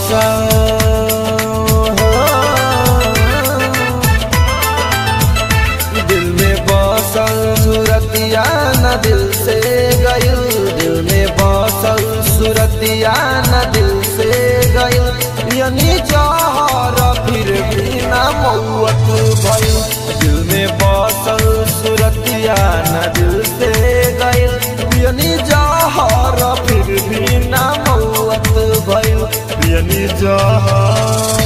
बसल दिल में बसल सूरतिया न दिल से गइल, दिल में बसल सूरतिया न दिल से गइल। यानी जहर फिर भी ना मौत भइल, दिल में बसल सूरतिया न दिल से गइल। यानी जहर फिर भी ना मौत भइल, यानी जहर।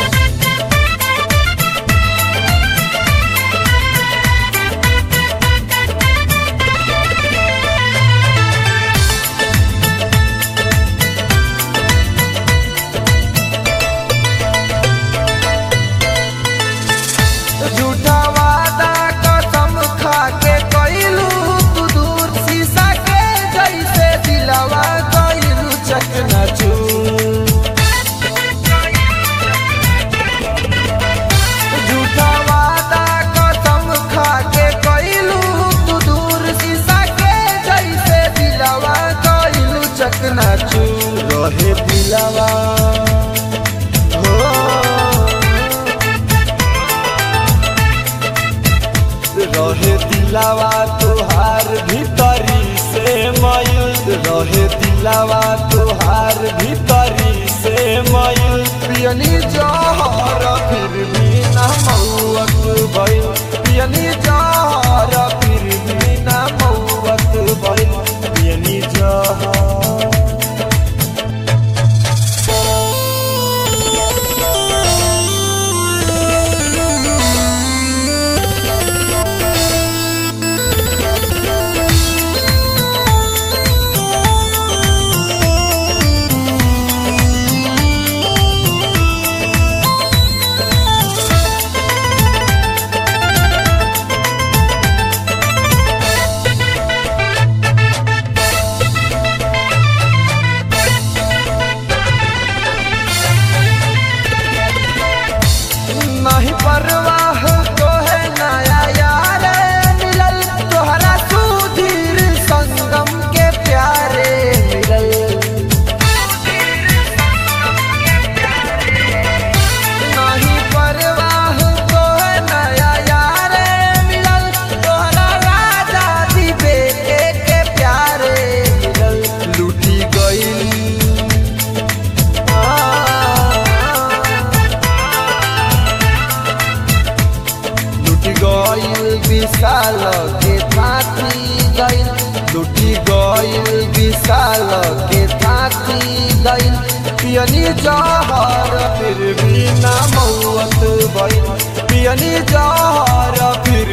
झूठा वादा कसम खा के कइलू तू दूर, शीशा के जैसे दिलवा कइलू चकनाचूर। झूठा वादा कसम खा के कइलू तू दूर, शीशा के जैसे दिलवा कइलू चकनाचूर। रहे दिलवा रहे दिलावा तुहार भीतरी से मयूर, रहे दिलावा तुहार भीतरी से मयूर। पियनी जहर फिर भी ना मौत भइल, पियनी जहर फिर भी ना मौत भइल, पियनी जहर। नहीं परवाह तो है नया यार मिलल, तोहरा सुधीर संगम के प्यारे मिलल। नहीं परवाह तो है नया यार मिलल, तोहरा राजा दिबे के प्यारे मिलल। लूटी गइल गइल विशाल के थाती गइल, लूटी गइल विशाल के थाती गइल। पियनी जहर फिर भी ना मौत भइल, पियनी जहर फिर